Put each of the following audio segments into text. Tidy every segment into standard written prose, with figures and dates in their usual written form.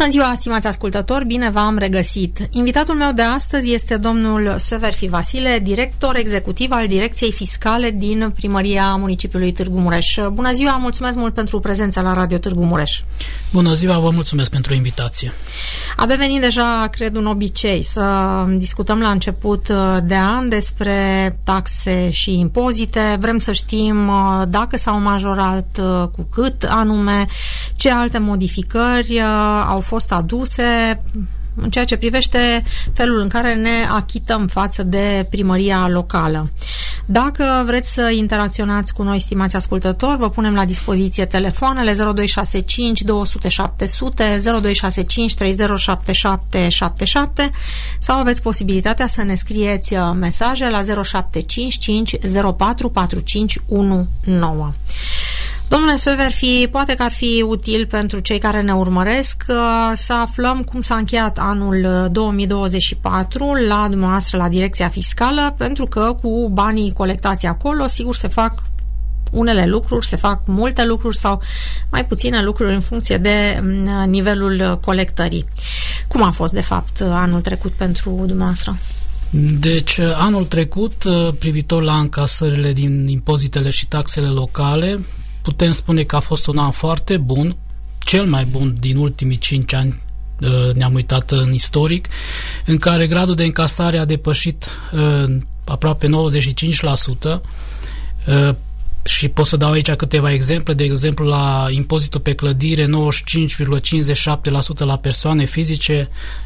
Bună ziua, stimați ascultători, bine v-am regăsit. Invitatul meu de astăzi este domnul Severfi Vasile, director executiv al Direcției Fiscale din Primăria Municipiului Târgu Mureș. Bună ziua, mulțumesc mult pentru prezența la Radio Târgu Mureș. Bună ziua, vă mulțumesc pentru invitație. A devenit deja, cred, un obicei să discutăm la început de an despre taxe și impozite. Vrem să știm dacă s-au majorat, cu cât anume, ce alte modificări au fost aduse în ceea ce privește felul în care ne achităm față de primăria locală. Dacă vreți să interacționați cu noi, stimați ascultători, vă punem la dispoziție telefoanele 0265 200 700, 0265 307777 sau aveți posibilitatea să ne scrieți mesaje la 0755 04 4519. Domnule Severfi, poate că ar fi util pentru cei care ne urmăresc să aflăm cum s-a încheiat anul 2024 la dumneavoastră, la Direcția Fiscală, pentru că cu banii colectați acolo, sigur, se fac unele lucruri, se fac multe lucruri sau mai puține lucruri în funcție de nivelul colectării. Cum a fost, de fapt, anul trecut pentru dumneavoastră? Deci, anul trecut, privitor la încasările din impozitele și taxele locale, putem spune că a fost un an foarte bun, cel mai bun din ultimii 5 ani, ne-am uitat în istoric, în care gradul de încasare a depășit aproape 95%, și pot să dau aici câteva exemple. De exemplu, la impozitul pe clădire, 95,57% la persoane fizice,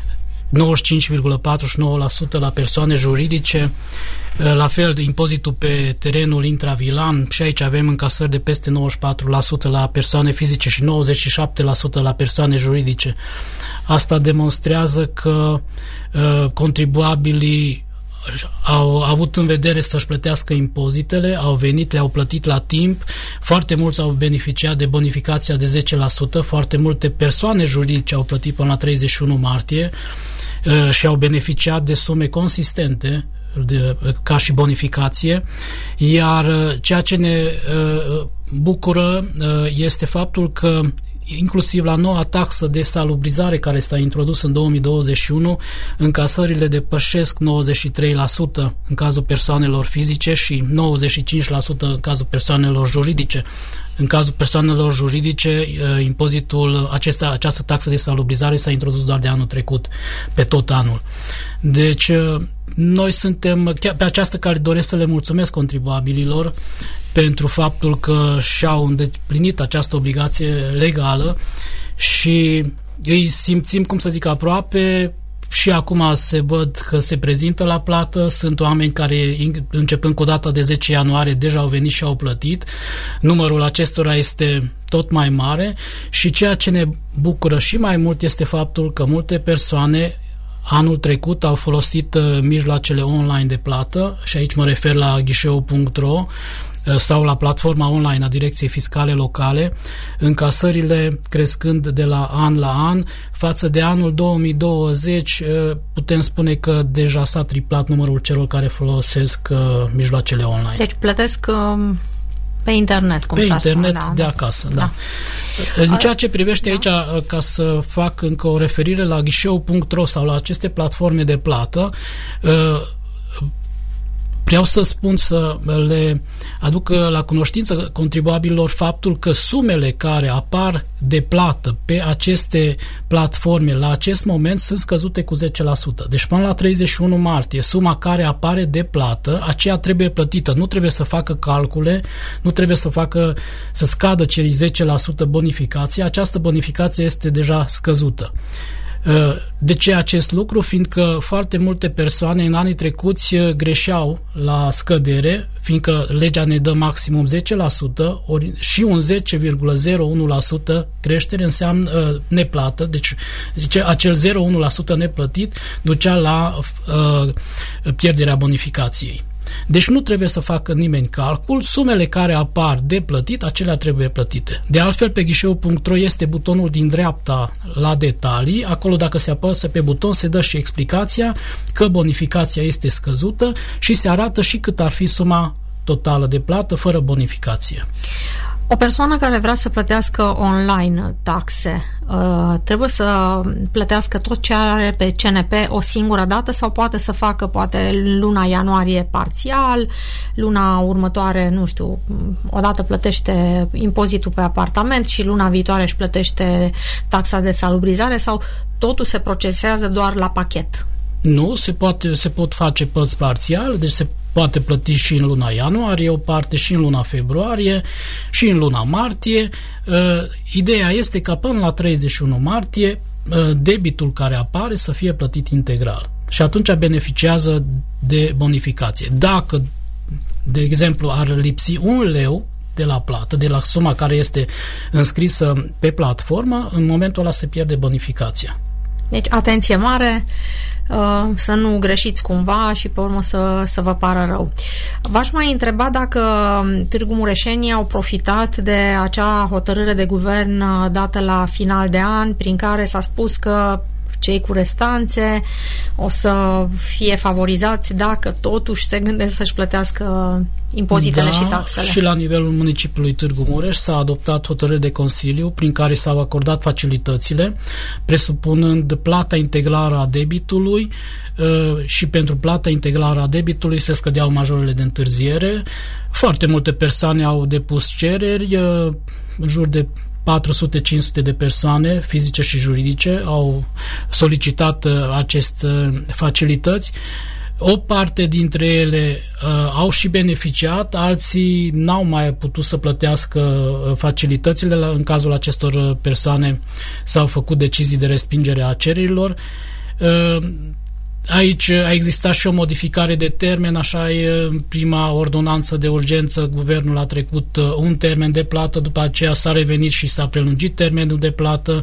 95,49% la persoane juridice. La fel, impozitul pe terenul intravilan, și aici avem încasări de peste 94% la persoane fizice și 97% la persoane juridice. Asta demonstrează că contribuabilii au avut în vedere să-și plătească impozitele, au venit, le-au plătit la timp, foarte mulți au beneficiat de bonificația de 10%, foarte multe persoane juridice au plătit până la 31 martie și au beneficiat de sume consistente ca și bonificație, iar ceea ce ne bucură este faptul că inclusiv la noua taxă de salubrizare care s-a introdus în 2021, încasările depășesc 93% în cazul persoanelor fizice și 95% în cazul persoanelor juridice. În cazul persoanelor juridice, această taxă de salubrizare s-a introdus doar de anul trecut, pe tot anul. Deci, noi suntem, chiar pe această cale doresc să le mulțumesc contribuabililor pentru faptul că și-au îndeplinit această obligație legală și îi simțim, cum să zic, aproape. Și acum se văd că se prezintă la plată, sunt oameni care începând cu data de 10 ianuarie deja au venit și au plătit. Numărul acestora este tot mai mare și ceea ce ne bucură și mai mult este faptul că multe persoane anul trecut au folosit mijloacele online de plată și aici mă refer la ghișeu.ro sau la platforma online a Direcției Fiscale Locale, încasările crescând de la an față de anul 2020, putem spune că deja s-a triplat numărul celor care folosesc mijloacele online. Deci plătesc pe internet, cum pe s-ar internet, spune, de acasă, da. În ceea ce privește aici, ca să fac încă o referire la ghișeu.ro sau la aceste platforme de plată, vreau să spun, să le aduc la cunoștință contribuabililor faptul că sumele care apar de plată pe aceste platforme la acest moment sunt scăzute cu 10%. Deci până la 31 martie, suma care apare de plată, aceea trebuie plătită. Nu trebuie să facă calcule, nu trebuie să scadă cei 10% bonificație. Această bonificație este deja scăzută. De ce acest lucru? Fiindcă foarte multe persoane în anii trecuți greșeau la scădere, fiindcă legea ne dă maximum 10%, ori și un 10,01% creștere înseamnă neplată, deci acel 0,1% neplătit ducea la pierderea bonificației. Deci nu trebuie să facă nimeni calcul, sumele care apar de plătit, acelea trebuie plătite. De altfel, pe ghișeu.ro este butonul din dreapta la detalii, acolo dacă se apăsă pe buton se dă și explicația că bonificația este scăzută și se arată și cât ar fi suma totală de plată fără bonificație. O persoană care vrea să plătească online taxe trebuie să plătească tot ce are pe CNP o singură dată sau poate să facă poate luna ianuarie parțial, luna următoare, nu știu, odată plătește impozitul pe apartament și luna viitoare își plătește taxa de salubrizare sau totul se procesează doar la pachet? Nu, se pot face părți parțiale, deci se poate plăti și în luna ianuarie, o parte și în luna februarie și în luna martie. Ideea este ca până la 31 martie debitul care apare să fie plătit integral și atunci beneficiază de bonificație. Dacă, de exemplu, ar lipsi 1 leu de la plată, de la suma care este înscrisă pe platformă, în momentul ăla se pierde bonificația. Deci, atenție mare, să nu greșiți cumva și pe urmă să vă pară rău. V-aș mai întreba dacă Târgu Mureșenii au profitat de acea hotărâre de guvern dată la final de an, prin care s-a spus că cei cu restanțe o să fie favorizați dacă totuși se gândesc să-și plătească impozitele și taxele. Și la nivelul municipiului Târgu Mureș s-a adoptat hotărâre de Consiliu prin care s-au acordat facilitățile, presupunând plata integrală a debitului și pentru plata integrală a debitului se scădeau majorele de întârziere. Foarte multe persoane au depus cereri, în jur de 400-500 de persoane fizice și juridice au solicitat aceste facilități. O parte dintre ele au și beneficiat, alții n-au mai putut să plătească facilitățile. În cazul acestor persoane s-au făcut decizii de respingere a cererilor. Aici a existat și o modificare de termen, așa e, în prima ordonanță de urgență, guvernul a trecut un termen de plată, după aceea s-a revenit și s-a prelungit termenul de plată.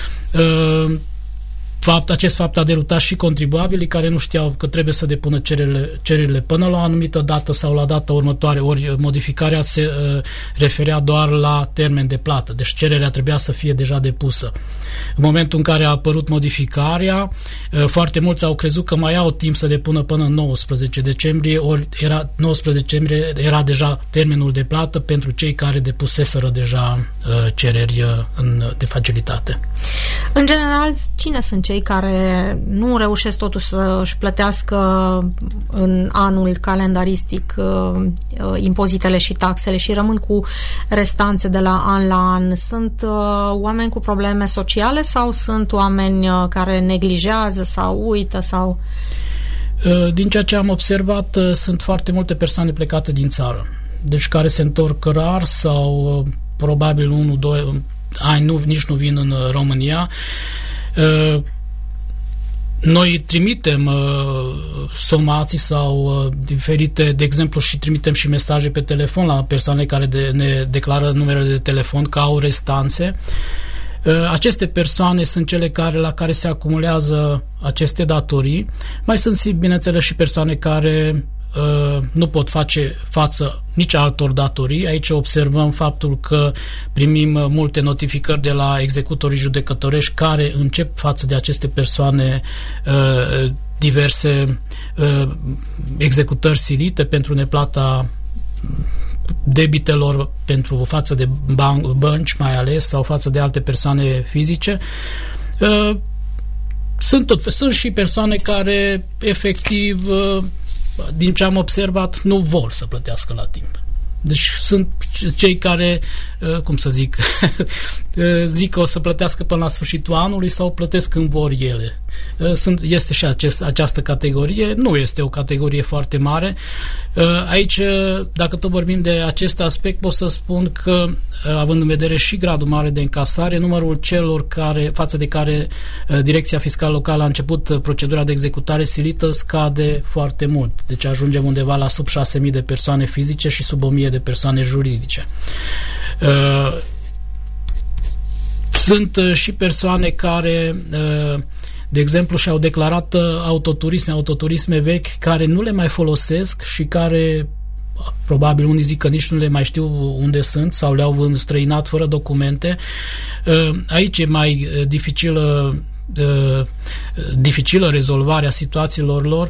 Acest fapt a derutat și contribuabilii care nu știau că trebuie să depună cererile până la o anumită dată sau la data următoare, ori modificarea se referea doar la termen de plată, deci cererea trebuia să fie deja depusă. În momentul în care a apărut modificarea, foarte mulți au crezut că mai au timp să depună până în 19 decembrie, ori 19 decembrie era deja termenul de plată pentru cei care depuseseră deja cereri de facilitate. În general, cine sunt cei care nu reușesc totuși să-și plătească în anul calendaristic impozitele și taxele și rămân cu restanțe de la an la an? Sunt oameni cu probleme sociale sau sunt oameni care neglijează sau uită sau... Din ceea ce am observat, sunt foarte multe persoane plecate din țară, deci care se întorc rar sau probabil 1-2 ani nici nu vin în România. Noi trimitem somații sau diferite, de exemplu, și trimitem și mesaje pe telefon la persoane care ne declară numerele de telefon că au restanțe. Aceste persoane sunt cele la care se acumulează aceste datorii. Mai sunt, bineînțeles, și persoane care nu pot face față nici altor datorii. Aici observăm faptul că primim multe notificări de la executorii judecătorești care încep față de aceste persoane diverse executări silite pentru neplata debitelor pentru față de bănci mai ales sau față de alte persoane fizice. Sunt și persoane care efectiv, din ce am observat, nu vor să plătească la timp. Deci sunt cei care, cum să zic, zic că o să plătească până la sfârșitul anului sau plătesc când vor ele. Este și această categorie, nu este o categorie foarte mare. Aici, dacă tot vorbim de acest aspect, pot să spun că, având în vedere și gradul mare de încasare, numărul celor față de care Direcția Fiscală Locală a început procedura de executare silită scade foarte mult. Deci ajungem undeva la sub 6.000 de persoane fizice și sub 1.000 de persoane juridice. Sunt și persoane care, de exemplu, și-au declarat autoturisme vechi care nu le mai folosesc și care, probabil unii zic că nici nu le mai știu unde sunt sau le-au înstrăinat fără documente. Aici e mai dificilă rezolvarea situațiilor lor,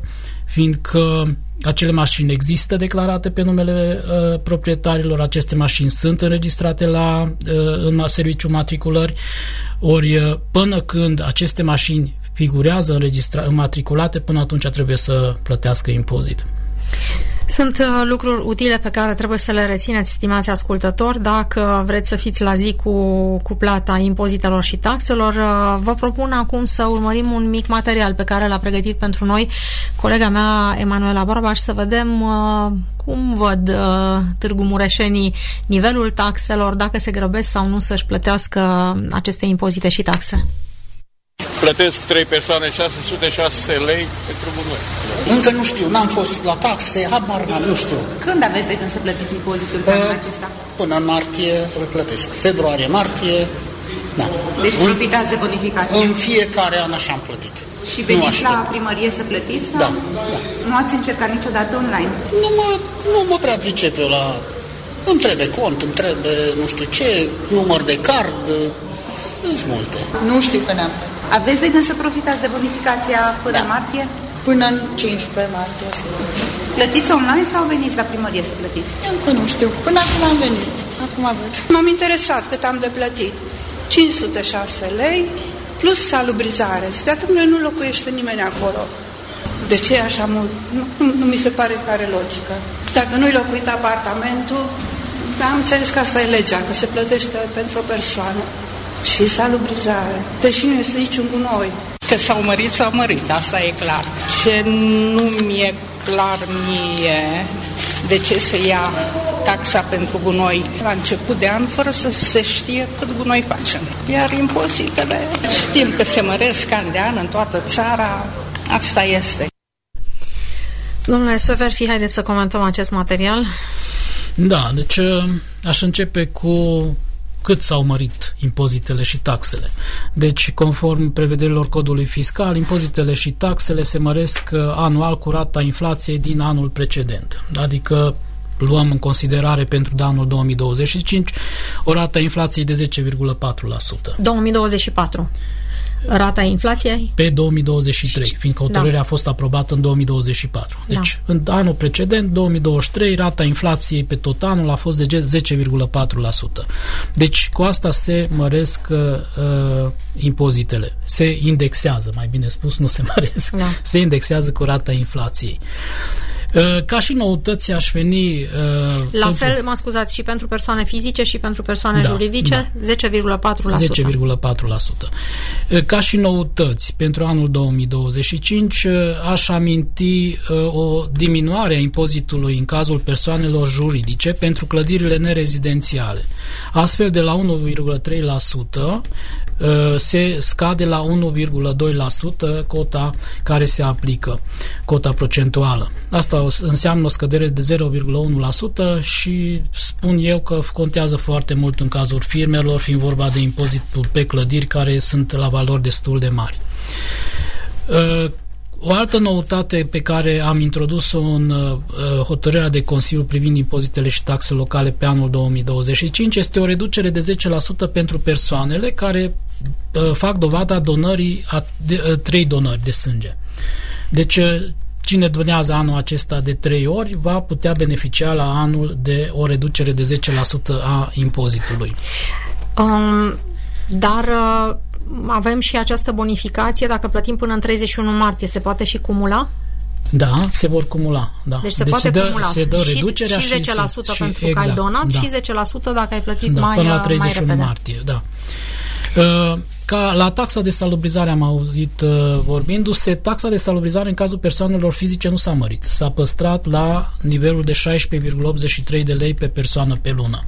fiindcă acele mașini există declarate pe numele proprietarilor, aceste mașini sunt înregistrate în serviciul matriculări, ori până când aceste mașini figurează înmatriculate, până atunci trebuie să plătească impozit. Sunt lucruri utile pe care trebuie să le rețineți, stimați ascultători, dacă vreți să fiți la zi cu plata impozitelor și taxelor. Vă propun acum să urmărim un mic material pe care l-a pregătit pentru noi colega mea, Emanuela Barbaș, să vedem cum văd Târgu Mureșenii nivelul taxelor, dacă se grăbesc sau nu să-și plătească aceste impozite și taxe. Plătesc 3 persoane 606 lei pentru gunoi. Încă nu știu, n-am fost la taxe, habar n-am, nu știu. Când aveți de gând să plătiți impozitul pe anul acesta? Până în martie îl plătesc. Februarie, martie, da. Deci profitați de bonificație. În fiecare an așa am plătit. Și veniți la primărie să plătiți? Sau? Da. Nu ați încercat niciodată online? Nu mă prea pricep eu la... Îmi trebuie cont, îmi trebuie nu știu ce, număr de card, sunt multe. Nu știu că ne-am plătit. Aveți de gând să profitați de bonificația până în martie? Până în 15 martie. Plătiți online sau veniți la primărie să plătiți? Încă nu știu. Până acum am venit. Acum văd. M-am interesat cât am de plătit. 506 lei plus salubrizare. De atunci nu locuiește nimeni acolo. De ce e așa mult? Nu mi se pare că are logică. Dacă nu-i locuit apartamentul, am înțeles că asta e legea, că se plătește pentru o persoană. Și salubrizare. Deși nu este niciun gunoi. Că s-au mărit, asta e clar. Ce nu mi-e clar mie, de ce se ia taxa pentru gunoi la început de an, fără să se știe cât gunoi facem. Iar impozitele, știm că se măresc an de an în toată țara, asta este. Domnule Soverfi, haideți să comentăm acest material. Da, deci aș începe cu cât s-au mărit impozitele și taxele. Deci, conform prevederilor codului fiscal, impozitele și taxele se măresc anual cu rata inflației din anul precedent. Adică luăm în considerare pentru anul 2025 o rată a inflației de 10,4%. 2024. Rata inflației? Pe 2023, fiindcă hotărârea a fost aprobată în 2024. Deci, în anul precedent, 2023, rata inflației pe tot anul a fost de 10,4%. Deci, cu asta se măresc impozitele. Se indexează, mai bine spus, nu se măresc. Da. Se indexează cu rata inflației. Ca și noutăți aș veni... La fel, mă scuzați, și pentru persoane fizice și pentru persoane juridice, 10,4%. Ca și noutăți pentru anul 2025, aș aminti o diminuare a impozitului în cazul persoanelor juridice pentru clădirile nerezidențiale. Astfel, de la 1,3% se scade la 1,2% cota care se aplică, cota procentuală. Asta înseamnă o scădere de 0,1% și spun eu că contează foarte mult în cazul firmelor, fiind vorba de impozitul pe clădiri care sunt la valori destul de mari. O altă noutate pe care am introdus-o în hotărârea de Consiliu privind impozitele și taxe locale pe anul 2025 este o reducere de 10% pentru persoanele care fac dovada donării 3 donări de sânge. Deci, cine donează anul acesta de 3 ori va putea beneficia la anul de o reducere de 10% a impozitului. Dar avem și această bonificație, dacă plătim până în 31 martie, se poate și cumula? Da, se vor cumula. Da. Deci se poate cumula. Se dă reducerea și 10% pentru că ai donat și 10% dacă ai plătit mai repede. Până la 31 martie, da. Ca la taxa de salubrizare am auzit vorbindu-se, taxa de salubrizare în cazul persoanelor fizice nu s-a mărit. S-a păstrat la nivelul de 16,83 de lei pe persoană pe lună.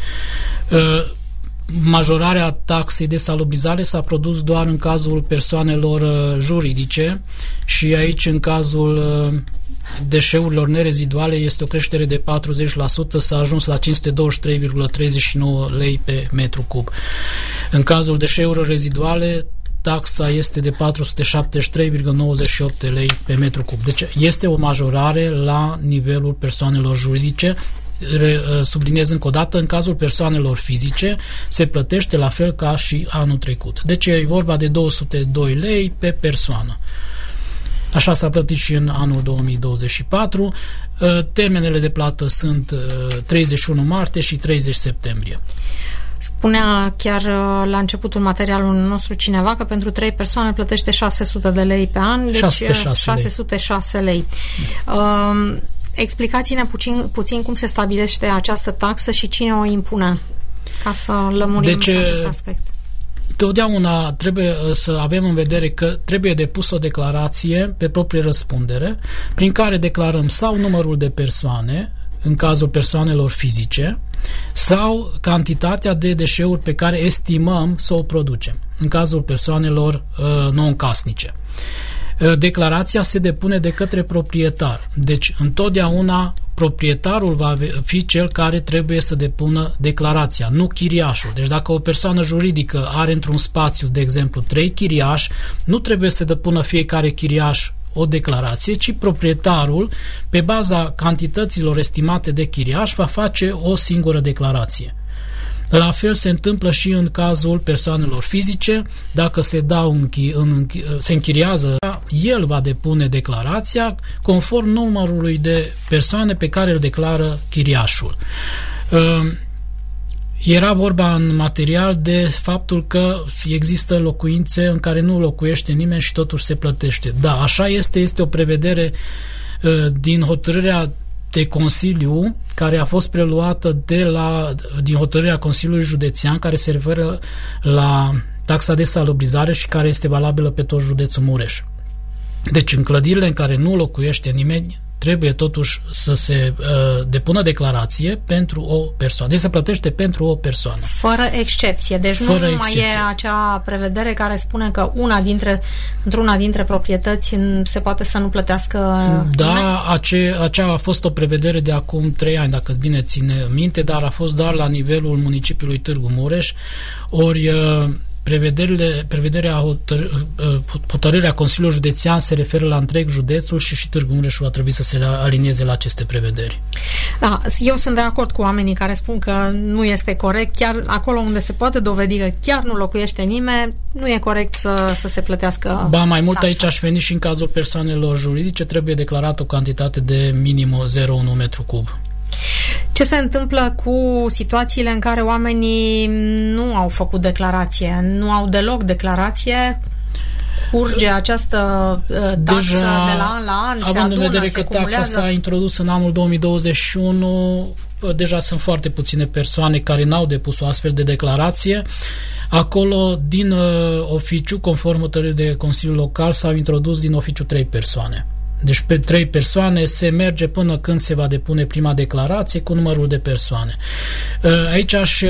Majorarea taxei de salubrizare s-a produs doar în cazul persoanelor juridice și aici, în cazul deșeurilor nereziduale, este o creștere de 40%, s-a ajuns la 523,39 lei pe metru cub. În cazul deșeurilor reziduale, taxa este de 473,98 lei pe metru cub. Deci este o majorare la nivelul persoanelor juridice. Subliniez încă o dată, în cazul persoanelor fizice se plătește la fel ca și anul trecut. Deci e vorba de 202 lei pe persoană. Așa s-a plătit și în anul 2024. Termenele de plată sunt 31 martie și 30 septembrie. Spunea chiar la începutul materialului nostru cineva că pentru 3 persoane plătește 600 de lei pe an, deci 606 lei. Explicați-ne puțin cum se stabilește această taxă și cine o impune, ca să lămurim acest aspect. Totdeauna trebuie să avem în vedere că trebuie depusă o declarație pe proprie răspundere, prin care declarăm sau numărul de persoane, în cazul persoanelor fizice, sau cantitatea de deșeuri pe care estimăm să o producem, în cazul persoanelor non-casnice. Declarația se depune de către proprietar. Deci, întotdeauna proprietarul va fi cel care trebuie să depună declarația, nu chiriașul. Deci dacă o persoană juridică are într-un spațiu, de exemplu, 3 chiriași, nu trebuie să depună fiecare chiriaș o declarație, ci proprietarul, pe baza cantităților estimate de chiriaș, va face o singură declarație. La fel se întâmplă și în cazul persoanelor fizice. Dacă se se închiriază, el va depune declarația conform numărului de persoane pe care îl declară chiriașul. Era vorba în material de faptul că există locuințe în care nu locuiește nimeni și totuși se plătește. Da, așa este o prevedere din hotărârea de Consiliu, care a fost preluată din hotărârea Consiliului Județean, care se referă la taxa de salubrizare și care este valabilă pe tot județul Mureș. Deci, în clădirile în care nu locuiește nimeni, trebuie totuși să se depună declarație pentru o persoană. Deci se plătește pentru o persoană. Fără excepție. Deci fără nu excepție. Mai e acea prevedere care spune că într-una dintre proprietăți se poate să nu plătească Da, acea a fost o prevedere de acum 3 ani, dacă bine ține minte, dar a fost doar la nivelul municipiului Târgu Mureș, ori hotărârea Consiliului Județean se referă la întreg județul și Târgu Mureșul a trebuit să se alinieze la aceste prevederi. Da, eu sunt de acord cu oamenii care spun că nu este corect, chiar acolo unde se poate dovedi că chiar nu locuiește nimeni, nu e corect să se plătească Ba, mai mult taxa. Aici aș veni și în cazul persoanelor juridice, trebuie declarată o cantitate de minim 0,1 metru cub. Ce se întâmplă cu situațiile în care oamenii nu au făcut declarație, nu au deloc declarație? Curge această taxă de la an la an, având în vedere că taxa s-a introdus în anul 2021, deja sunt foarte puține persoane care n-au depus o astfel de declarație. Acolo, din oficiu, conform hotărârii de Consiliul Local, s-au introdus din oficiu 3 persoane. Deci pe 3 persoane se merge până când se va depune prima declarație cu numărul de persoane. Aici aș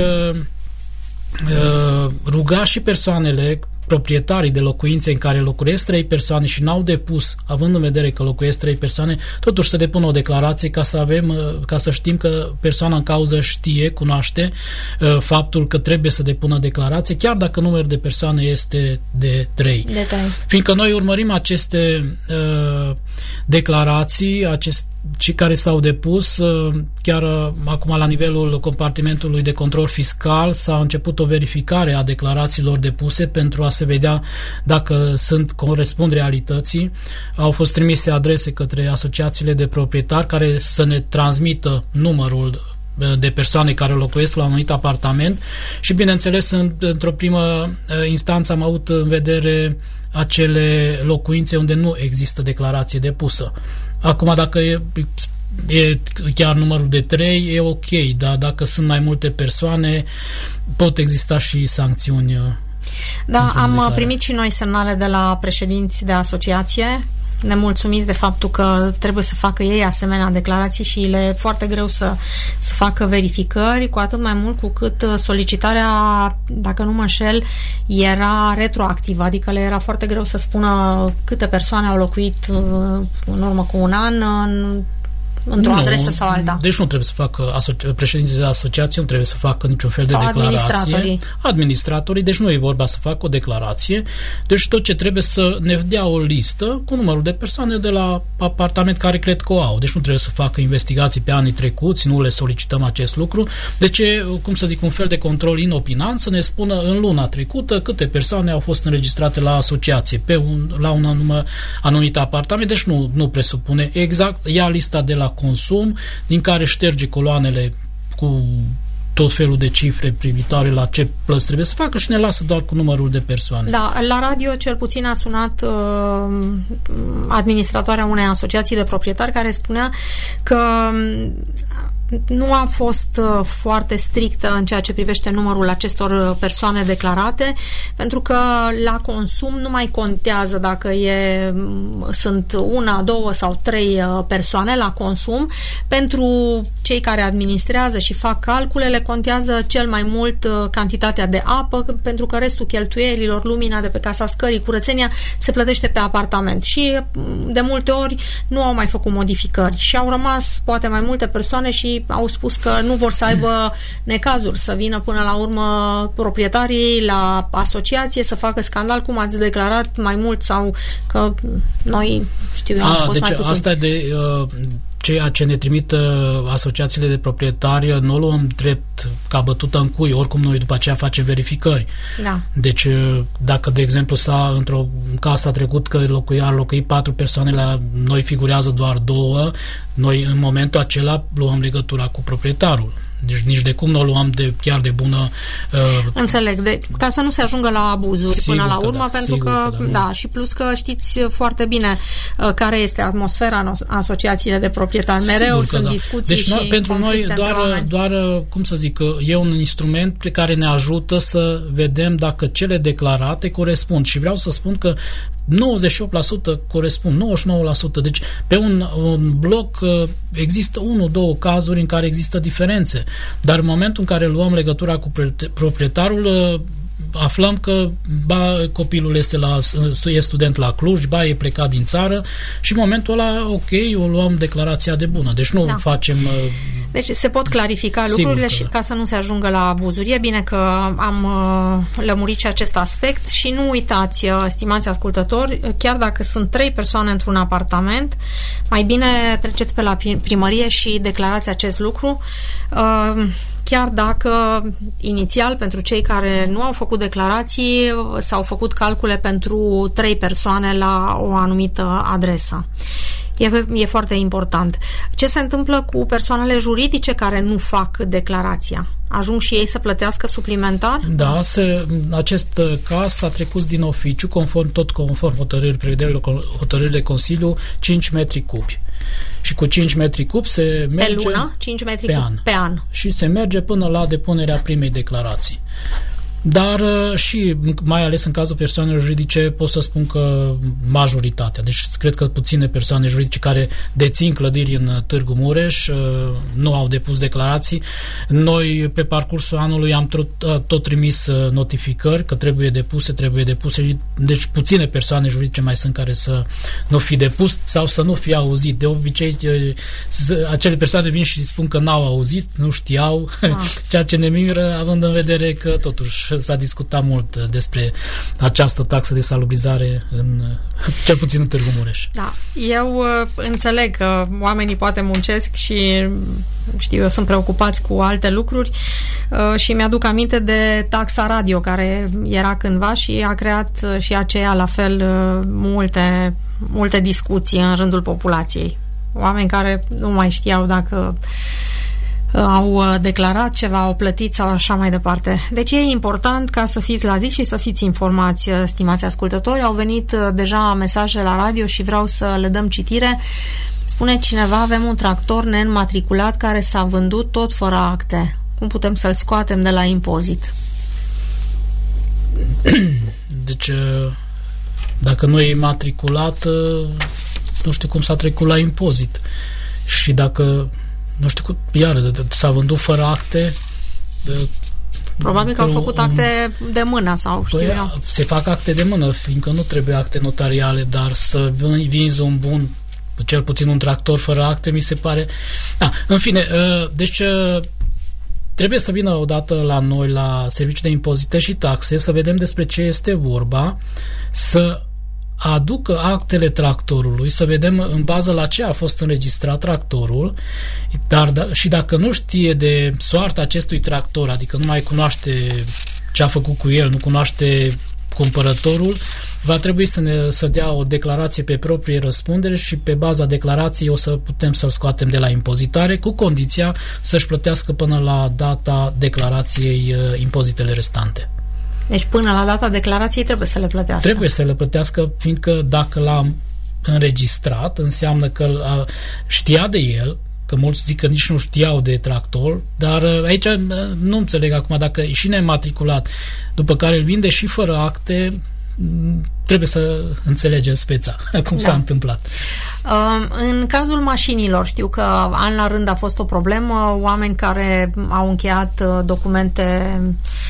ruga și persoanele, proprietarii de locuințe în care locuiesc 3 persoane și n-au depus, având în vedere că locuiesc 3 persoane, totuși să depună o declarație ca să știm că persoana în cauză cunoaște faptul că trebuie să depună declarație, chiar dacă numărul de persoane este de 3. Fiindcă noi urmărim aceste declarații, cei care s-au depus, chiar acum la nivelul compartimentului de control fiscal s-a început o verificare a declarațiilor depuse pentru a se vedea dacă corespund realității. Au fost trimise adrese către asociațiile de proprietari care să ne transmită numărul de persoane care locuiesc la un anumit apartament și, bineînțeles, într-o primă instanță am avut în vedere acele locuințe unde nu există declarație depusă. Acum, dacă e chiar numărul de 3, e ok, dar dacă sunt mai multe persoane, pot exista și sancțiuni. Da, am primit și noi semnale de la președinți de asociație, nemulțumiți de faptul că trebuie să facă ei asemenea declarații și le e foarte greu să facă verificări, cu atât mai mult cu cât solicitarea, dacă nu mă înșel, era retroactivă, adică le era foarte greu să spună câte persoane au locuit în urmă cu un an într-o adresă sau alta. Deci nu trebuie să facă președinții de asociație, nu trebuie să facă niciun fel de sau declarație. Administratorii, deci nu e vorba să facă o declarație. Deci tot ce trebuie să ne dea o listă cu numărul de persoane de la apartament care cred că o au. Deci nu trebuie să facă investigații pe anii trecuți, nu le solicităm acest lucru. Deci, cum să zic, un fel de control inopinant să ne spună în luna trecută câte persoane au fost înregistrate la asociație la un anumit apartament. Deci nu presupune exact, ia lista de la consum, din care șterge coloanele cu tot felul de cifre privitoare la ce plăți trebuie să facă și ne lasă doar cu numărul de persoane. Da, la radio cel puțin a sunat administratoarea unei asociații de proprietari care spunea că nu a fost foarte strictă în ceea ce privește numărul acestor persoane declarate, pentru că la consum nu mai contează dacă sunt 1, 2 sau 3 persoane la consum. Pentru cei care administrează și fac calculele, contează cel mai mult cantitatea de apă, pentru că restul cheltuielilor, lumina de pe casa scării, curățenia, se plătește pe apartament. Și de multe ori nu au mai făcut modificări și au rămas poate mai multe persoane și au spus că nu vor să aibă necazuri, să vină până la urmă proprietarii la asociație să facă scandal, cum ați declarat mai mult sau că noi, am fost deci mai puțin. Asta e de ceea ce ne trimit asociațiile de proprietari, nu o luăm drept ca bătută în cui, oricum noi după aceea facem verificări. Da. Deci dacă, de exemplu, într-o casă a trecut că ar locui 4 persoane, la noi figurează doar 2, noi în momentul acela luăm legătura cu proprietarul. Deci nici de cum nu o luăm chiar de bună... Înțeleg, ca să nu se ajungă la abuzuri până la urmă, pentru că, și plus că știți foarte bine care este atmosfera în asociațiile de proprietari. Mereu sunt discuții deci și pentru noi doar, cum să zic, e un instrument pe care ne ajută să vedem dacă cele declarate corespund. Și vreau să spun că 98% corespund, 99%. Deci pe un bloc există 1-2 cazuri în care există diferențe. Dar în momentul în care luăm legătura cu proprietarul, aflăm că copilul e student la Cluj, e plecat din țară și în momentul ăla, o luăm declarația de bună. Deci nu facem... Deci se pot clarifica lucrurile și ca să nu se ajungă la abuzuri. E bine că am lămurit și acest aspect și nu uitați, stimați ascultători, chiar dacă sunt 3 persoane într-un apartament, mai bine treceți pe la primărie și declarați acest lucru, chiar dacă inițial pentru cei care nu au făcut declarații s-au făcut calcule pentru 3 persoane la o anumită adresă. E foarte important. Ce se întâmplă cu persoanele juridice care nu fac declarația? Ajung și ei să plătească suplimentar? Da, acest caz s-a trecut din oficiu, conform hotărârii de Consiliu, 5 metri cubi. Și cu 5 metri cubi se merge... Pe lună? 5 metri cubi pe an. Și se merge până la depunerea primei declarații. Dar și mai ales în cazul persoanelor juridice pot să spun că majoritatea, deci cred că puține persoane juridice care dețin clădiri în Târgu Mureș nu au depus declarații. Noi pe parcursul anului am tot trimis notificări că trebuie depuse, deci puține persoane juridice mai sunt care să nu fi depus sau să nu fi auzit. De obicei acele persoane vin și spun că n-au auzit, nu știau, ceea ce ne miră având în vedere că totuși s-a discutat mult despre această taxă de salubrizare cel puțin în Târgu Mureș. Da, eu înțeleg că oamenii poate muncesc și eu sunt preocupați cu alte lucruri și mi-aduc aminte de taxa radio care era cândva și a creat și aceea la fel multe discuții în rândul populației. Oameni care nu mai știau dacă au declarat ceva, au plătit sau așa mai departe. Deci e important ca să fiți la zi și să fiți informați, stimați ascultători. Au venit deja mesaje la radio și vreau să le dăm citire. Spune cineva, avem un tractor neînmatriculat care s-a vândut tot fără acte. Cum putem să-l scoatem de la impozit? Deci, dacă nu e matriculat, nu știu cum s-a trecut la impozit. Și dacă nu știu, s-a vândut fără acte. Probabil că au făcut acte de mână sau știu eu. Se fac acte de mână, fiindcă nu trebuie acte notariale, dar să vinzi un bun cel puțin un tractor fără acte, mi se pare. În fine, deci trebuie să vină odată la noi, la Serviciul de Impozite și Taxe, să vedem despre ce este vorba, să aducă actele tractorului, să vedem în bază la ce a fost înregistrat tractorul, dar și dacă nu știe de soarta acestui tractor, adică nu mai cunoaște ce a făcut cu el, nu cunoaște cumpărătorul, va trebui să dea o declarație pe proprie răspundere și pe baza declarației o să putem să-l scoatem de la impozitare, cu condiția să-și plătească până la data declarației impozitele restante. Deci până la data declarației trebuie să le plătească. Trebuie să le plătească, fiindcă dacă l-a înregistrat, înseamnă că știa de el, că mulți zic că nici nu știau de tractor, dar aici nu înțeleg acum, dacă e și nematriculat, după care îl vinde și fără acte, trebuie să înțelegem speța, cum s-a întâmplat. În cazul mașinilor, știu că an la rând a fost o problemă, oameni care au încheiat documente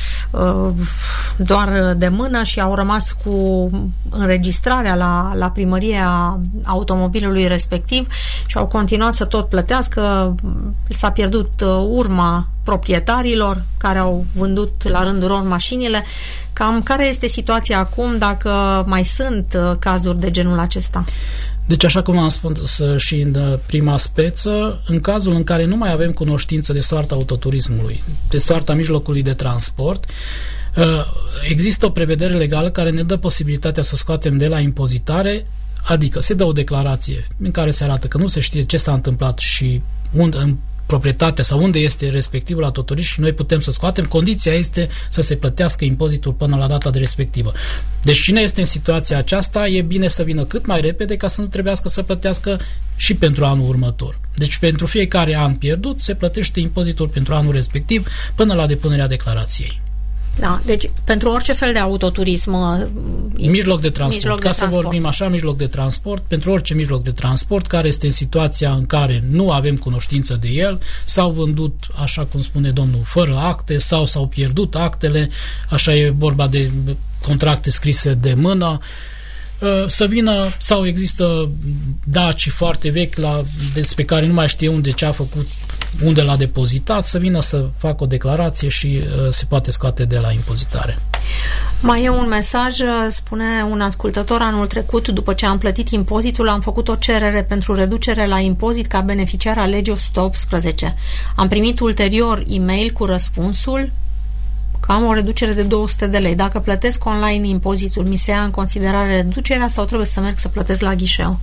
doar de mână și au rămas cu înregistrarea la primărie a automobilului respectiv și au continuat să tot plătească. S-a pierdut urma proprietarilor care au vândut la rândul lor mașinile. Cam care este situația acum, dacă mai sunt cazuri de genul acesta? Deci, așa cum am spus și în prima speță, în cazul în care nu mai avem cunoștință de soarta autoturismului, de soarta mijlocului de transport, există o prevedere legală care ne dă posibilitatea să o scoatem de la impozitare, adică se dă o declarație în care se arată că nu se știe ce s-a întâmplat și unde, proprietatea sau unde este respectivul autoturist și noi putem să scoatem. Condiția este să se plătească impozitul până la data de respectivă. Deci cine este în situația aceasta, e bine să vină cât mai repede ca să nu trebuiască să plătească și pentru anul următor. Deci pentru fiecare an pierdut se plătește impozitul pentru anul respectiv până la depunerea declarației. Da, deci pentru orice fel de autoturism, mijloc de transport, să vorbim așa, mijloc de transport, pentru orice mijloc de transport care este în situația în care nu avem cunoștință de el, s-au vândut, așa cum spune domnul, fără acte sau s-au pierdut actele, așa e vorba de contracte scrise de mână, să vină, sau există Daci foarte vechi despre care nu mai știe unde ce a făcut, unde l-a depozitat, să vină să facă o declarație și se poate scoate de la impozitare. Mai e un mesaj, spune un ascultător: anul trecut, după ce am plătit impozitul, am făcut o cerere pentru reducere la impozit ca beneficiar al legii 118. Am primit ulterior e-mail cu răspunsul că am o reducere de 200 de lei. Dacă plătesc online impozitul, mi se ia în considerare reducerea sau trebuie să merg să plătesc la ghișeu?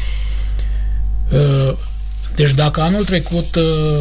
Deci dacă anul trecut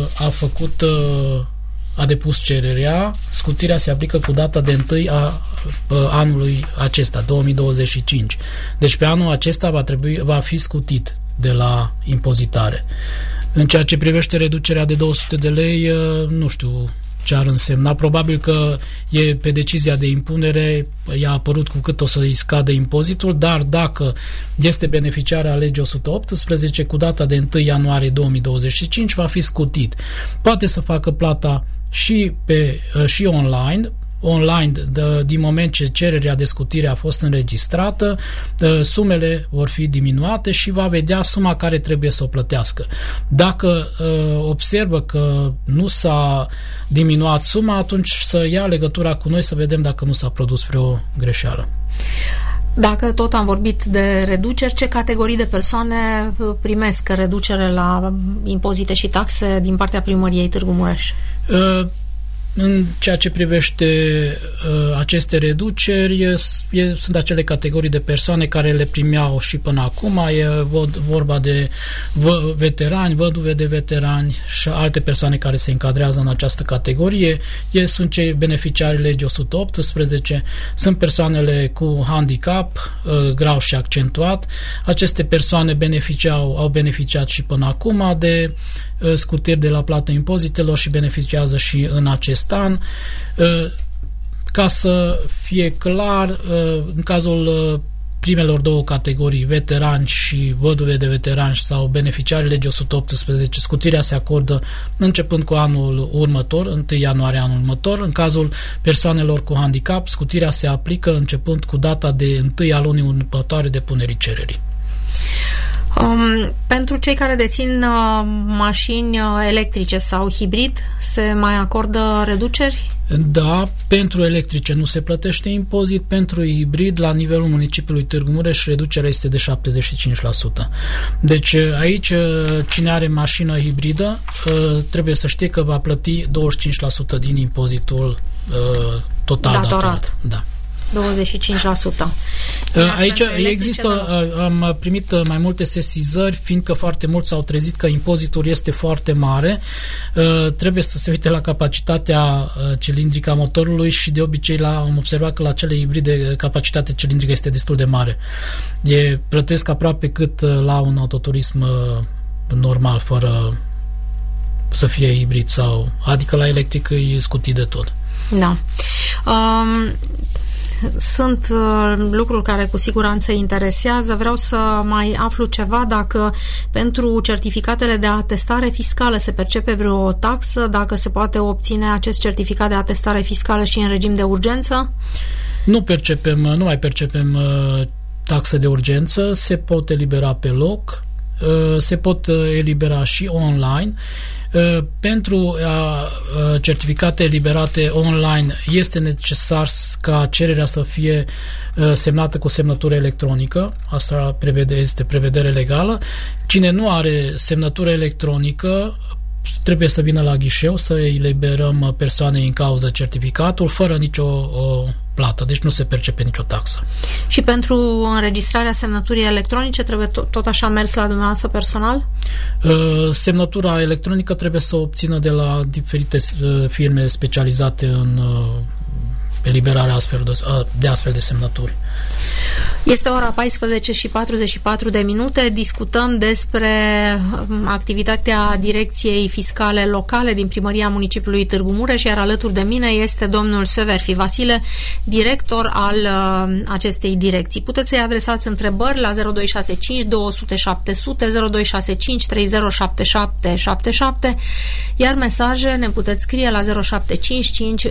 a depus cererea, scutirea se aplică cu data de 1 a anului acesta, 2025. Deci pe anul acesta va fi scutit de la impozitare. În ceea ce privește reducerea de 200 de lei, nu știu ce ar însemna. Probabil că e pe decizia de impunere, i-a apărut cu cât o să-i scadă impozitul, dar dacă este beneficiar al legii 118, cu data de 1 ianuarie 2025 va fi scutit. Poate să facă plata și online, din moment ce cererea de scutire a fost înregistrată, sumele vor fi diminuate și va vedea suma care trebuie să o plătească. Dacă observă că nu s-a diminuat suma, atunci să ia legătura cu noi să vedem dacă nu s-a produs vreo greșeală. Dacă tot am vorbit de reduceri, ce categorii de persoane primesc reducere la impozite și taxe din partea primăriei Târgu Mureș? În ceea ce privește aceste reduceri, sunt acele categorii de persoane care le primeau și până acum. E vorba de veterani, văduve de veterani și alte persoane care se încadrează în această categorie. Sunt cei beneficiari legii 118, sunt persoanele cu handicap grav și accentuat. Aceste persoane au beneficiat și până acum de scutiri de la plată impozitelor și beneficiază și în acest an. Ca să fie clar, în cazul primelor două categorii, veterani și văduve de veterani sau beneficiarii legii 118, scutirea se acordă începând cu anul următor, 1 ianuarie anul următor. În cazul persoanelor cu handicap, scutirea se aplică începând cu data de 1 a lunii următoare depunerii cererii. Pentru cei care dețin mașini electrice sau hibrid, se mai acordă reduceri? Da, pentru electrice nu se plătește impozit, pentru hibrid la nivelul municipiului Târgu Mureș reducerea este de 75%. Deci aici cine are mașină hibridă trebuie să știe că va plăti 25% din impozitul total datorat. Da. 25%. Aici există, am primit mai multe sesizări, fiindcă foarte mulți s-au trezit că impozitul este foarte mare. Trebuie să se uite la capacitatea cilindrică a motorului și de obicei am observat că la cele hibride capacitatea cilindrică este destul de mare. Plătesc aproape cât la un autoturism normal, fără să fie hibrid adică la electric e scutit de tot. Da. Sunt lucruri care cu siguranță interesează. Vreau să mai aflu ceva, dacă pentru certificatele de atestare fiscală se percepe vreo taxă, dacă se poate obține acest certificat de atestare fiscală și în regim de urgență? Nu mai percepem taxe de urgență, se pot elibera pe loc, se pot elibera și online. Pentru certificate eliberate online este necesar ca cererea să fie semnată cu semnătură electronică. Asta este prevedere legală. Cine nu are semnătură electronică trebuie să vină la ghișeu să eliberăm persoanei în cauză certificatul fără nicio plată, deci nu se percepe nicio taxă. Și pentru înregistrarea semnăturii electronice trebuie tot așa mers la dumneavoastră personal? Semnătura electronică trebuie să o obțină de la diferite firme specializate în eliberarea de astfel de semnături. Este ora 14:44. Discutăm despre activitatea Direcției Fiscale Locale din Primăria Municipiului Târgu Mureș, iar alături de mine este domnul Severfi Vasile, director al acestei direcții. Puteți să-i adresați întrebări la 0265 200 700, 0265 307777, iar mesaje ne puteți scrie la 0755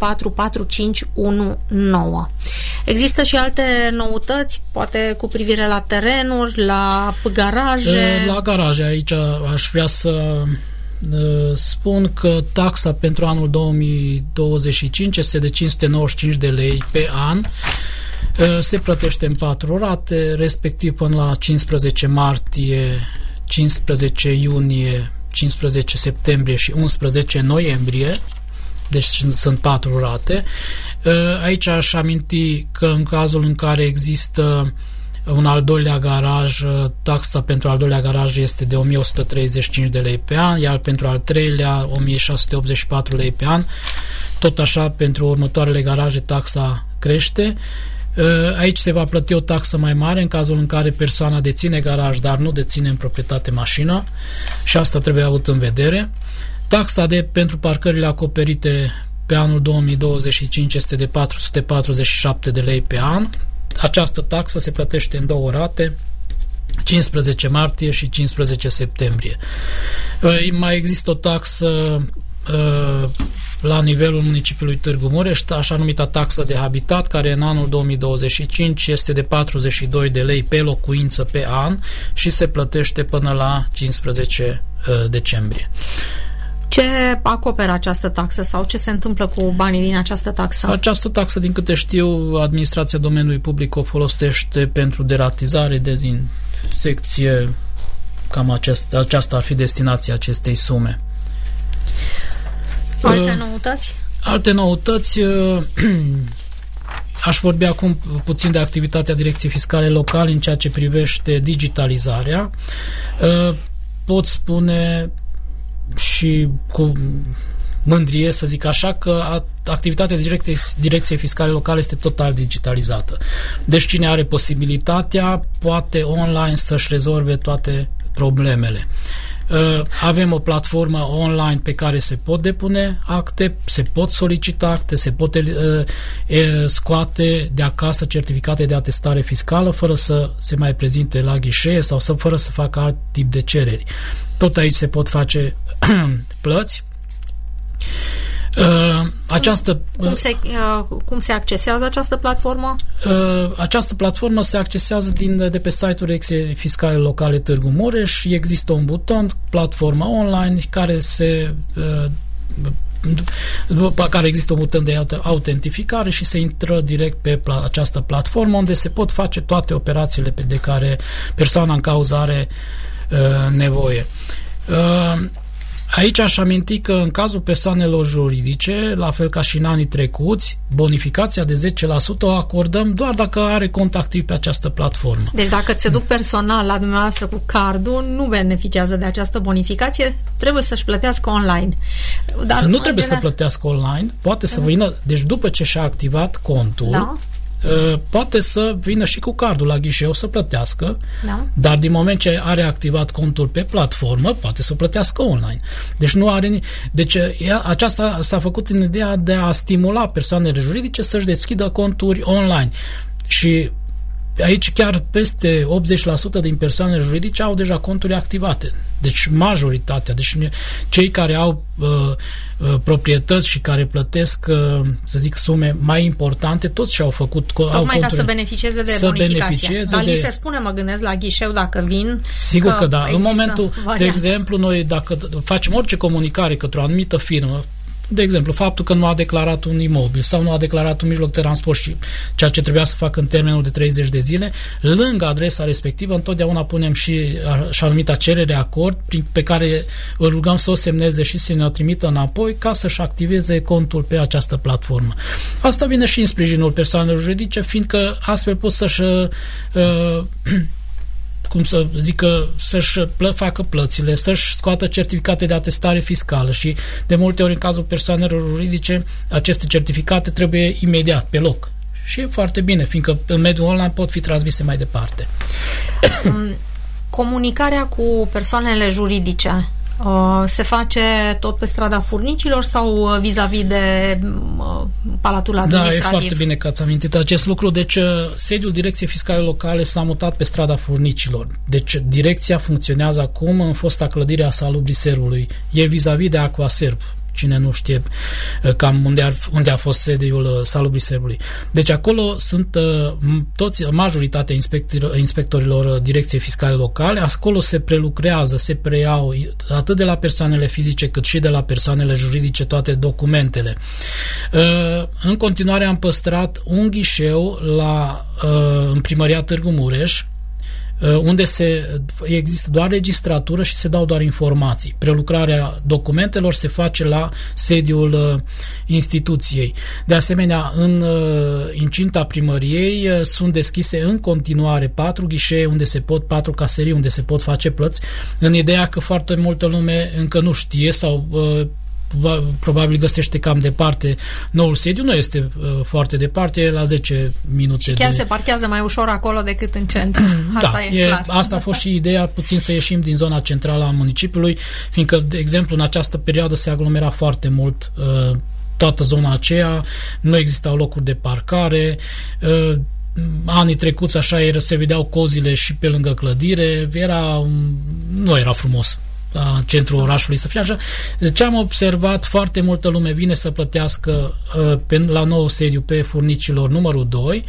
044519. Există și alte noutăți, poate cu privire la terenuri, la garaje? La garaje, aici aș vrea să spun că taxa pentru anul 2025 este de 595 de lei pe an. Se plătește în 4 rate, respectiv până la 15 martie, 15 iunie, 15 septembrie și 11 noiembrie. Deci sunt 4 rate. Aici aș aminti că în cazul în care există un al doilea garaj, taxa pentru al doilea garaj este de 1135 de lei pe an, iar pentru al treilea 1684 lei pe an. Tot așa, pentru următoarele garaje taxa crește. Aici se va plăti o taxă mai mare în cazul în care persoana deține garaj, dar nu deține în proprietate mașină, și asta trebuie avut în vedere. Taxa pentru parcările acoperite pe anul 2025 este de 447 de lei pe an. Această taxă se plătește în 2 rate, 15 martie și 15 septembrie. Mai există o taxă la nivelul municipiului Târgu Mureș, așa numita taxă de habitat, care în anul 2025 este de 42 de lei pe locuință pe an și se plătește până la 15 decembrie. Ce acoperă această taxă sau ce se întâmplă cu banii din această taxă? Această taxă, din câte știu, administrația domeniului public o folosește pentru deratizare, dezinsecție, cam aceasta ar fi destinația acestei sume. Alte noutăți? Alte noutăți, aș vorbi acum puțin de activitatea Direcției Fiscale Locale în ceea ce privește digitalizarea. Pot spune și cu mândrie, să zic așa, că activitatea Direcției Fiscale Locale este total digitalizată. Deci cine are posibilitatea poate online să-și rezolve toate problemele. Avem o platformă online pe care se pot depune acte, se pot solicita acte, se pot scoate de acasă certificate de atestare fiscală fără să se mai prezinte la ghișee sau fără să facă alt tip de cereri. Tot aici se pot face plăți. Cum se accesează această platformă? Această platformă se accesează de pe site-ul Direcției Fiscale Locale Târgu Mureș. Există un buton, platforma online, după care există un buton de autentificare și se intră direct pe această platformă, unde se pot face toate operațiile de care persoana în cauză are nevoie. Aici aș aminti că în cazul persoanelor juridice, la fel ca și în anii trecuți, bonificația de 10% o acordăm doar dacă are cont activ pe această platformă. Deci dacă se duc personal la dumneavoastră cu cardul, nu beneficiază de această bonificație, trebuie să-și plătească online. Dar nu trebuie să plătească online, poate să vină, deci după ce și-a activat contul, poate să vină și cu cardul la ghișeu să plătească, dar din moment ce are activat contul pe platformă, poate să plătească online. Deci nu are deci aceasta s-a făcut în ideea de a stimula persoanele juridice să-și deschidă conturi online. Și aici chiar peste 80% din persoane juridice au deja conturi activate. Deci majoritatea, deci cei care au proprietăți și care plătesc, să zic, sume mai importante, toți și-au făcut tocmai ca să beneficieze de bonificație. Dar li se spune, mă gândesc, la ghișeu dacă vin. Sigur că da. În momentul, de exemplu, noi dacă facem orice comunicare către o anumită firmă, de exemplu, faptul că nu a declarat un imobil sau nu a declarat un mijloc de transport și ceea ce trebuia să facă în termenul de 30 de zile, lângă adresa respectivă întotdeauna punem și anumita cerere acord pe care îl rugăm să o semneze și să ne o trimită înapoi ca să-și activeze contul pe această platformă. Asta vine și în sprijinul persoanelor juridice, fiindcă astfel pot să-și cum să zică, să-și facă plățile, să-și scoată certificate de atestare fiscală și de multe ori în cazul persoanelor juridice aceste certificate trebuie imediat, pe loc. Și e foarte bine, fiindcă în mediul online pot fi transmise mai departe. Comunicarea cu persoanele juridice se face tot pe strada Furnicilor sau vis-a-vis de Palatul Administrativ? Da, e foarte bine că ați amintit acest lucru. Deci, sediul Direcției Fiscale Locale s-a mutat pe strada Furnicilor. Deci, direcția funcționează acum în fosta clădire a Salubrii Serbului. E vis-a-vis de Aquaserb. Cine nu știe cam unde a fost sediul Salubrii Serbului. Deci acolo sunt majoritatea inspectorilor Direcției Fiscale Locale. Acolo se prelucrează, se preiau atât de la persoanele fizice cât și de la persoanele juridice toate documentele. În continuare am păstrat un ghișeu în Primăria Târgu Mureș, unde există doar registratură și se dau doar informații. Prelucrarea documentelor se face la sediul instituției. De asemenea, în incinta primăriei sunt deschise în continuare 4 ghișee unde 4 caserii unde se pot face plăți, în ideea că foarte multă lume încă nu știe sau probabil găsește cam departe noul sediu, nu este foarte departe, e la 10 minute. Și chiar se parchează mai ușor acolo decât în centru. Asta e clar. Asta a fost și ideea, puțin să ieșim din zona centrală a municipiului, fiindcă, de exemplu, în această perioadă se aglomera foarte mult toată zona aceea, nu existau locuri de parcare, anii trecuți așa se vedeau cozile și pe lângă clădire, nu era frumos la centrul orașului să fie așa. Deci am observat foarte multă lume vine să plătească la nou sediu pe Furnicilor numărul 2.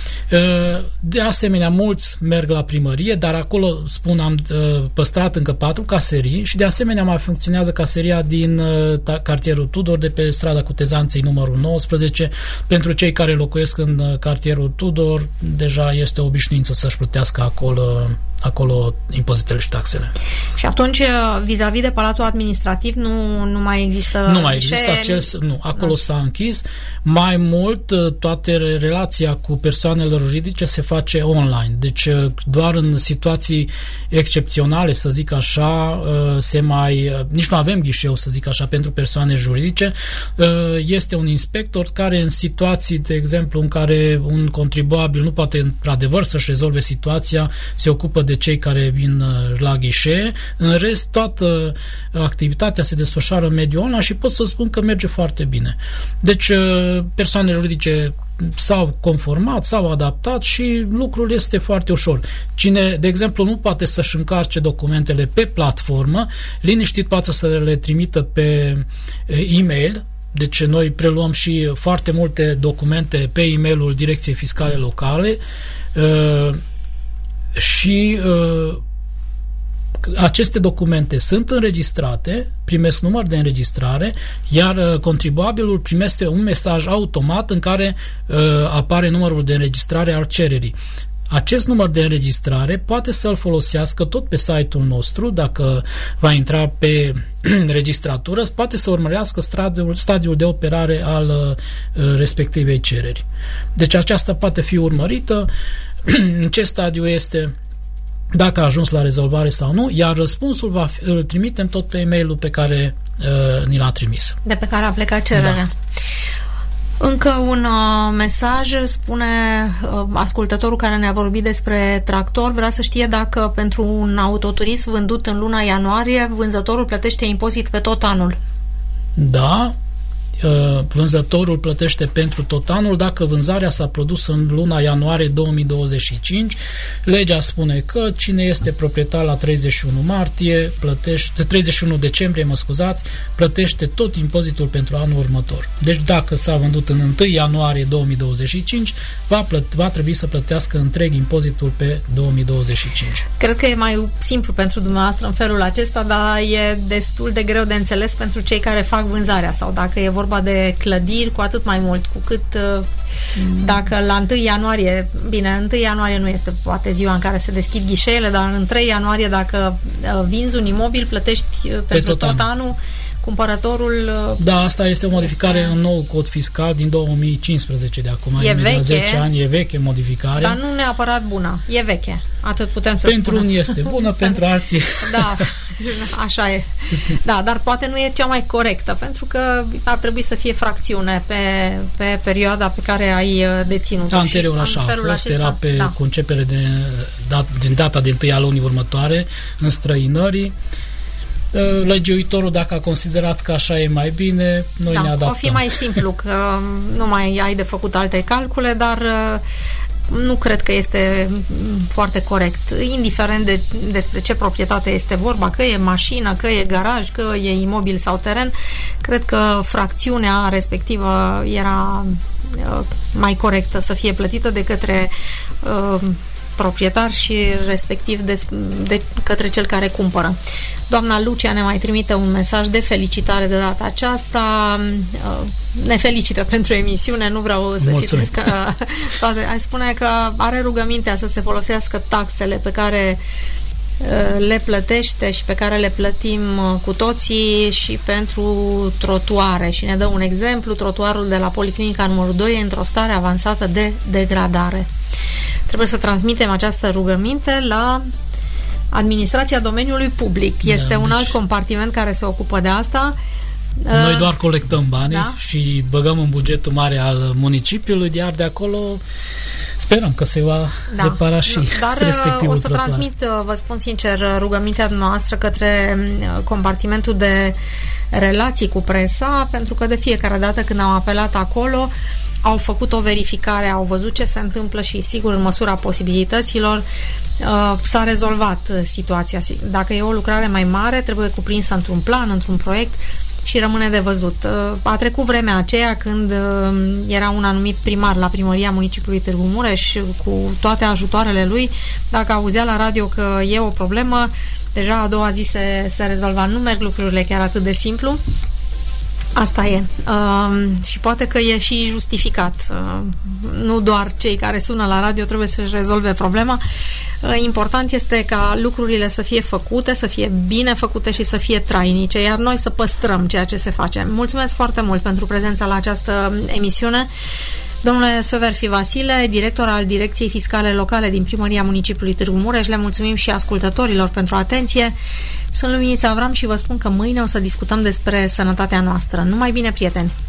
De asemenea, mulți merg la primărie, dar acolo, am păstrat încă 4 caserii și de asemenea mai funcționează caseria din cartierul Tudor de pe strada Cutezanței numărul 19. Pentru cei care locuiesc în cartierul Tudor, deja este o obișnuință să-și plătească acolo impozitele și taxele. Și atunci, vis-a-vis de Palatul Administrativ, nu mai există... Nu mai există acolo s-a închis. Mai mult, toată relația cu persoanele juridice se face online. Deci, doar în situații excepționale, să zic așa, nici nu avem ghișeu, să zic așa, pentru persoane juridice. Este un inspector care în situații, de exemplu, în care un contribuabil nu poate, într-adevăr, să-și rezolve situația, se ocupă de cei care vin la ghișee. În rest, toată activitatea se desfășoară în mediul online și pot să spun că merge foarte bine. Deci, persoane juridice s-au conformat, s-au adaptat și lucrul este foarte ușor. Cine, de exemplu, nu poate să-și încarce documentele pe platformă, liniștit poate să le trimită pe e-mail Deci noi preluăm și foarte multe documente pe e-mailul Direcției Fiscale Locale și aceste documente sunt înregistrate, primesc număr de înregistrare, iar contribuabilul primește un mesaj automat în care apare numărul de înregistrare al cererii. Acest număr de înregistrare poate să-l folosească tot pe site-ul nostru, dacă va intra pe registratură, poate să urmărească stadiul de operare al respectivei cereri. Deci aceasta poate fi urmărită, în ce stadiu este, dacă a ajuns la rezolvare sau nu, iar răspunsul îl trimitem tot pe e-mailul pe care ni l-a trimis. De pe care a plecat cererea. Da. Încă un mesaj, spune ascultătorul care ne-a vorbit despre tractor, vrea să știe dacă pentru un autoturism vândut în luna ianuarie, vânzătorul plătește impozit pe tot anul. Da, vânzătorul plătește pentru tot anul dacă vânzarea s-a produs în luna ianuarie 2025. Legea spune că cine este proprietar la 31 decembrie, plătește tot impozitul pentru anul următor. Deci dacă s-a vândut în 1 ianuarie 2025, va trebui să plătească întreg impozitul pe 2025. Cred că e mai simplu pentru dumneavoastră în felul acesta, dar e destul de greu de înțeles pentru cei care fac vânzarea, sau dacă e vorba de clădiri, cu atât mai mult, cu cât dacă la 1 ianuarie, bine, 1 ianuarie nu este poate ziua în care se deschid ghișeele, dar în 3 ianuarie dacă vinzi un imobil, plătești pentru tot anul. Cumpărătorul... Da, asta este o modificare în nou cod fiscal din 2015 de acum. E veche. 10 ani, e veche modificarea. Dar nu neapărat bună. E veche. Atât putem să spunem. Pentru unii este bună, pentru alții... Da, așa e. Da, dar poate nu e cea mai corectă, pentru că ar trebui să fie fracțiune pe perioada pe care ai deținut. Anterior așa a fost, era pe concepere din data de 1 a lunii următoare, înstrăinării. Legiuitorul, dacă a considerat că așa e mai bine, noi ne adaptăm. O fi mai simplu, că nu mai ai de făcut alte calcule, dar nu cred că este foarte corect, indiferent despre ce proprietate este vorba, că e mașină, că e garaj, că e imobil sau teren. Cred că fracțiunea respectivă era mai corectă să fie plătită de către proprietar și respectiv de către cel care cumpără. Doamna Lucia ne mai trimite un mesaj de felicitare de data aceasta. Ne felicită pentru emisiune, nu vreau să citesc toate. Ai spune că are rugămintea să se folosească taxele pe care le plătește și pe care le plătim cu toții și pentru trotuare. Și ne dă un exemplu: trotuarul de la Policlinica numărul 2 e într-o stare avansată de degradare. Trebuie să transmitem această rugăminte la administrația domeniului public. Este un alt compartiment care se ocupă de asta. Noi doar colectăm banii și băgăm în bugetul mare al municipiului, iar de acolo sperăm că se va repara și respectivul o să trotuar. transmit, vă spun sincer, rugămintea noastră către compartimentul de relații cu presa, pentru că de fiecare dată când am apelat acolo, au făcut o verificare, au văzut ce se întâmplă și, sigur, în măsura posibilităților s-a rezolvat situația. Dacă e o lucrare mai mare, trebuie cuprinsă într-un plan, într-un proiect și rămâne de văzut. A trecut vremea aceea când era un anumit primar la primăria municipiului Târgu Mureș cu toate ajutoarele lui. Dacă auzea la radio că e o problemă, deja a doua zi se rezolva. Nu merg lucrurile chiar atât de simplu. Asta e. Și poate că e și justificat. Nu doar cei care sună la radio trebuie să-și rezolve problema. Important este ca lucrurile să fie făcute, să fie bine făcute și să fie trainice, iar noi să păstrăm ceea ce se face. Mulțumesc foarte mult pentru prezența la această emisiune. Domnule Soverfi Vasile, director al Direcției Fiscale Locale din Primăria Municipiului Târgu Mureș, le mulțumim și ascultătorilor pentru atenție. Sunt Luminița Avram și vă spun că mâine o să discutăm despre sănătatea noastră. Numai bine, prieteni!